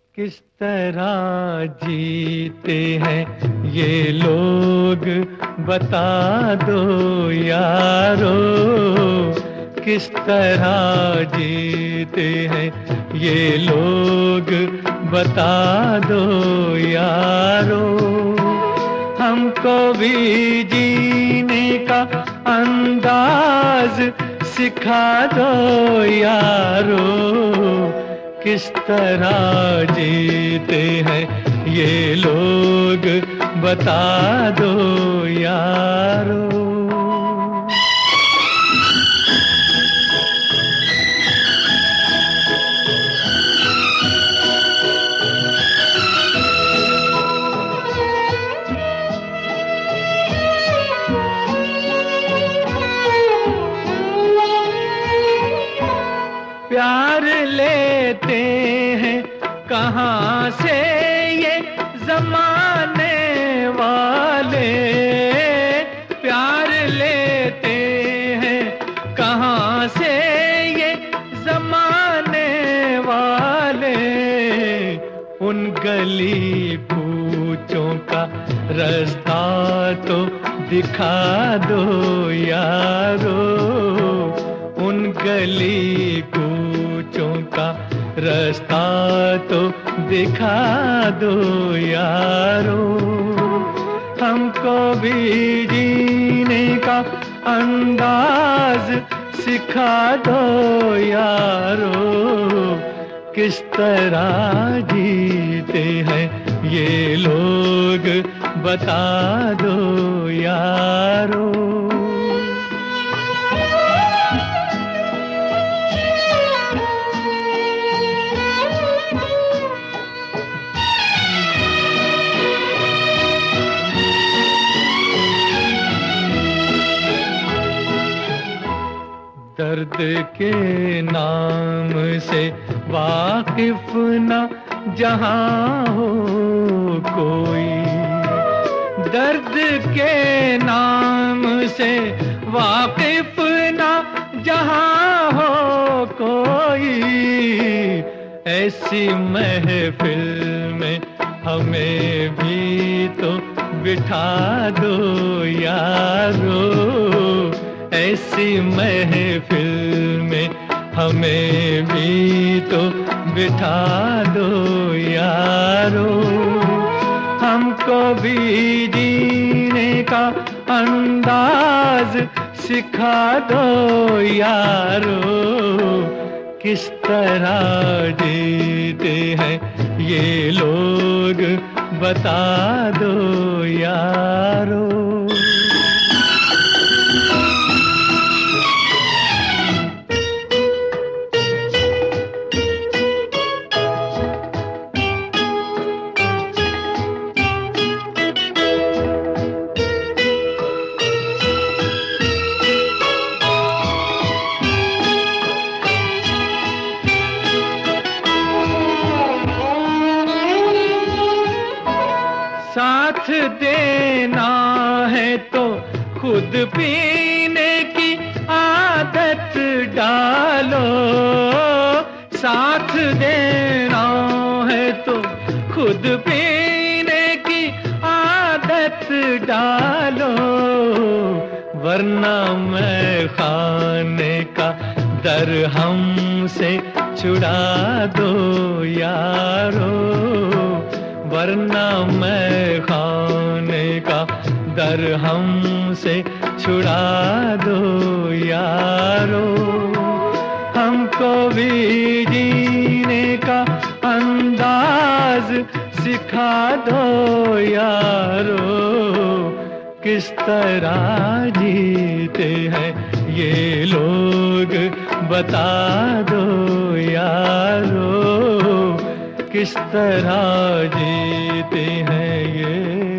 किस तरह जीते हैं ये लोग, बता दो यारो। किस तरह जीते हैं ये लोग, बता दो यारो। हमको भी जीने का अंदाज सिखा दो यारो। किस तरह जीते हैं ये लोग, बता दो यारो। प्यार लेते हैं कहाँ से ये जमाने वाले। प्यार लेते हैं कहाँ से ये जमाने वाले। उन गली कूचों का रास्ता तो दिखा दो यारो। उन गली कूचों का रास्ता तो दिखा दो यारो। हमको भी जीने का अंदाज सिखा दो यारो। किस तरह जीते हैं ये लोग, बता दो यारो। दर्द के नाम से वाकिफ न जहां हो कोई। दर्द के नाम से वाकिफ न जहां हो कोई। ऐसी महफिल में हमें भी तो बिठा दो यारो। ऐसी महफिल में हमें भी तो बिठा दो यारो। हमको भी जीने का अंदाज सिखा दो यारो। किस तरह जीते हैं ये लोग, बता दो यारो। साथ देना है तो खुद पीने की आदत डालो। साथ देना है तो खुद पीने की आदत डालो। वरना मैं खाने का दर हमसे छुड़ा दो यारो। वरना मैं खाने का दर हमसे छुड़ा दो यारो। हमको भी जीने का अंदाज सिखा दो यारो। किस तरह जीते हैं ये लोग, बता दो यारो। किस तरह जीते हैं ये